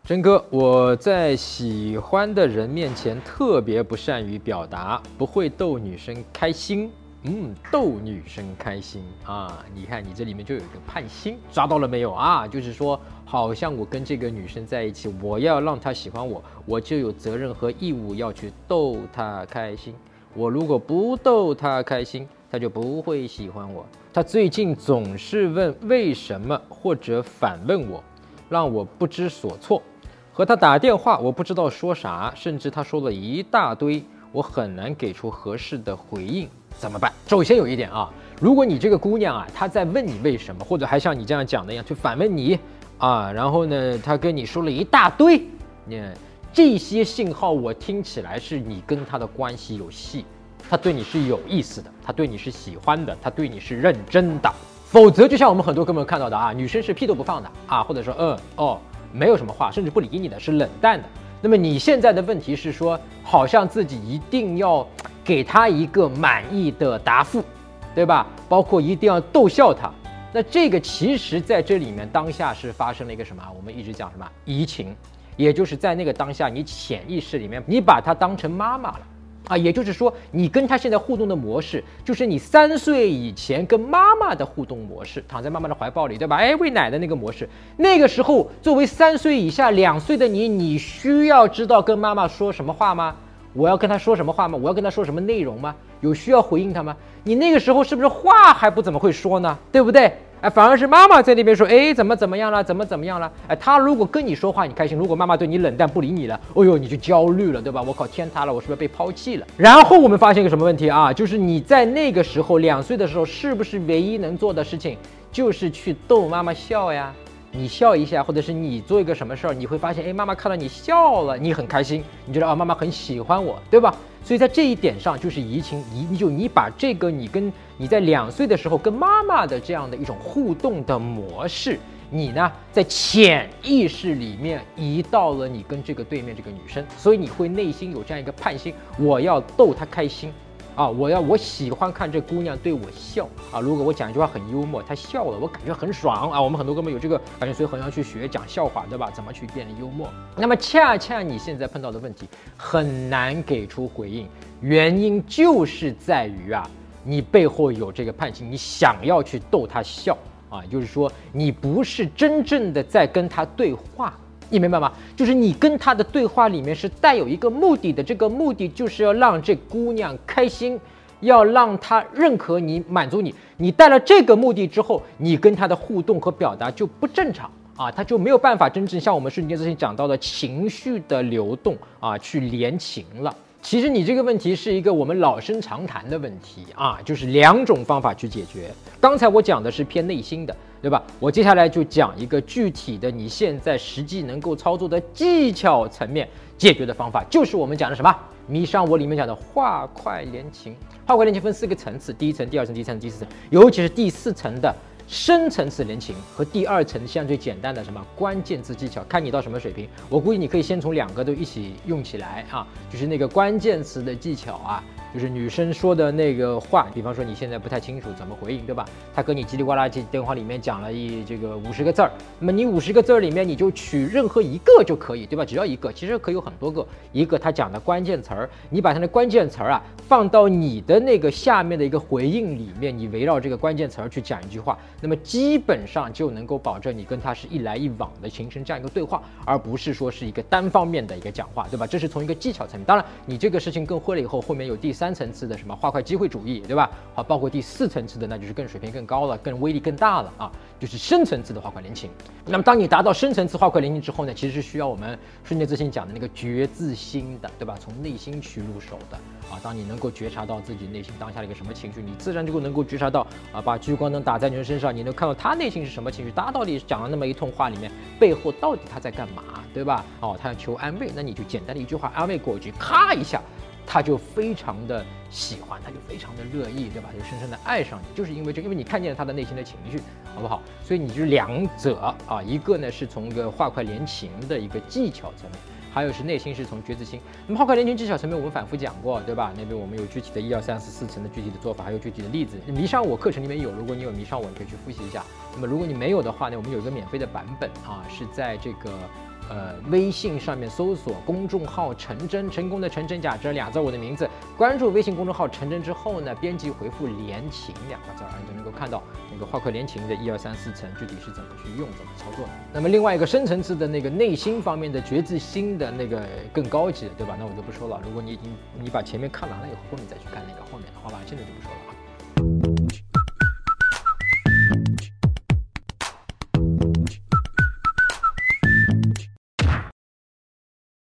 真哥，我在喜欢的人面前特别不善于表达，不会逗女生开心。逗女生开心啊！你看，你这里面就有一个盼星，抓到了没有啊？就是说，好像我跟这个女生在一起，我要让她喜欢我，我就有责任和义务要去逗她开心。我如果不逗她开心，她就不会喜欢我。她最近总是问为什么，或者反问我，让我不知所措。和她打电话，我不知道说啥，甚至她说了一大堆，我很难给出合适的回应。怎么办？首先有一点啊，如果你这个姑娘啊，她在问你为什么，或者还像你这样讲的一样去反问你啊，然后呢，她跟你说了一大堆，这些信号我听起来是你跟她的关系有戏，她对你是有意思的，她对你是喜欢的，她对你是认真的。否则，就像我们很多哥们看到的啊，女生是屁都不放的啊，或者说没有什么话，甚至不理你的，是冷淡的。那么你现在的问题是说，好像自己一定要给他一个满意的答复，对吧？包括一定要逗笑他。那这个其实在这里面当下是发生了一个什么？我们一直讲什么移情，也就是在那个当下，你潜意识里面你把她当成妈妈了。啊，也就是说，你跟他现在互动的模式，就是你3岁以前跟妈妈的互动模式，躺在妈妈的怀抱里，对吧？喂奶的那个模式。那个时候，作为3岁以下、2岁的你，你需要知道跟妈妈说什么话吗？我要跟她说什么话吗？我要跟她说什么内容吗？有需要回应她吗？你那个时候是不是话还不怎么会说呢？对不对？反而是妈妈在那边说，怎么样了，怎么样了？她如果跟你说话，你开心；如果妈妈对你冷淡不理你了，你就焦虑了，对吧？我靠，天塌了，我是不是被抛弃了？然后我们发现一个什么问题啊？就是你在那个时候2岁的时候，是不是唯一能做的事情就是去逗妈妈笑呀？你笑一下，或者是你做一个什么事儿，你会发现，妈妈看到你笑了，你很开心，你觉得妈妈很喜欢我，对吧？所以在这一点上，就是移情，你把这个你在2岁的时候跟妈妈的这样的一种互动的模式，你呢在潜意识里面移到了你跟这个对面这个女生，所以你会内心有这样一个盼心，我要逗她开心。我喜欢看这姑娘对我笑啊！如果我讲一句话很幽默，她笑了，我感觉很爽啊！我们很多哥们有这个感觉，所以很要去学讲笑话，对吧？怎么去变得幽默？那么恰恰你现在碰到的问题很难给出回应，原因就是在于你背后有这个盼心，你想要去逗她笑啊，就是说你不是真正的在跟她对话。你明白吗？就是你跟他的对话里面是带有一个目的的，这个目的就是要让这姑娘开心，要让她认可你、满足你。你带了这个目的之后，你跟她的互动和表达就不正常啊，她就没有办法真正像我们瞬间之前讲到的情绪的流动啊，去连情了。其实你这个问题是一个我们老生常谈的问题啊，就是2种方法去解决。刚才我讲的是偏内心的，对吧？我接下来就讲一个具体的，你现在实际能够操作的技巧层面解决的方法，就是我们讲的什么？迷上我里面讲的画快连情。画快连情分4个层次，第1层、第2层、第3层、第4层，尤其是第4层的深层次连情和第2层相对简单的什么关键字技巧，看你到什么水平。我估计你可以先从2个都一起用起来啊，就是那个关键词的技巧啊，就是女生说的那个话，比方说你现在不太清楚怎么回应，对吧？她跟你叽里呱啦电话里面讲了这个50个字儿，那么你50个字儿里面你就取任何一个就可以，对吧？只要一个，其实可以有很多个。一个她讲的关键词儿，你把它的关键词儿放到你的那个下面的一个回应里面，你围绕这个关键词儿去讲一句话，那么基本上就能够保证你跟他是一来一往的形成这样一个对话，而不是说是一个单方面的一个讲话，对吧？这是从一个技巧层面。当然，你这个事情更会了以后，后面有第3层次的什么画快机会主义，对吧？好，包括第4层次的，那就是更水平更高了，更威力更大了啊，就是深层次的画快连情。那么当你达到深层次画快连情之后呢，其实是需要我们瞬间自信讲的那个觉自心的，对吧？从内心去入手的啊。当你能够觉察到自己内心当下的一个什么情绪，你自然就能够觉察到把聚光灯打在女人身上，你能看到她内心是什么情绪，她到底讲了那么一通话里面背后到底她在干嘛，对吧？她要求安慰，那你就简单的一句话安慰过去，咔一下，她就非常的喜欢，她就非常的乐意，对吧？就深深的爱上你，就是因为因为你看见了她的内心的情绪，好不好？所以你就是2者一个呢是从一个画快连情的一个技巧层面，还有是内心是从觉自心。那么画快连情技巧层面我们反复讲过，对吧？那边我们有具体的1、2、3、4、4层的具体的做法，还有具体的例子。迷上我课程里面有，如果你有迷上我，你可以去复习一下。那么如果你没有的话呢，我们有一个免费的版本是在这个微信上面搜索公众号陈真，成功的陈真假真2字我的名字，关注微信公众号陈真之后呢，编辑回复连情2个字，你就能够看到那个画块连情的1、2、3、4层具体是怎么去用、怎么操作的。那么另外一个深层次的那个内心方面的觉字心的那个更高级的，对吧？那我就不说了。如果你把前面看完了以后，后面再去看那个后面的，好吧？现在就不说了啊。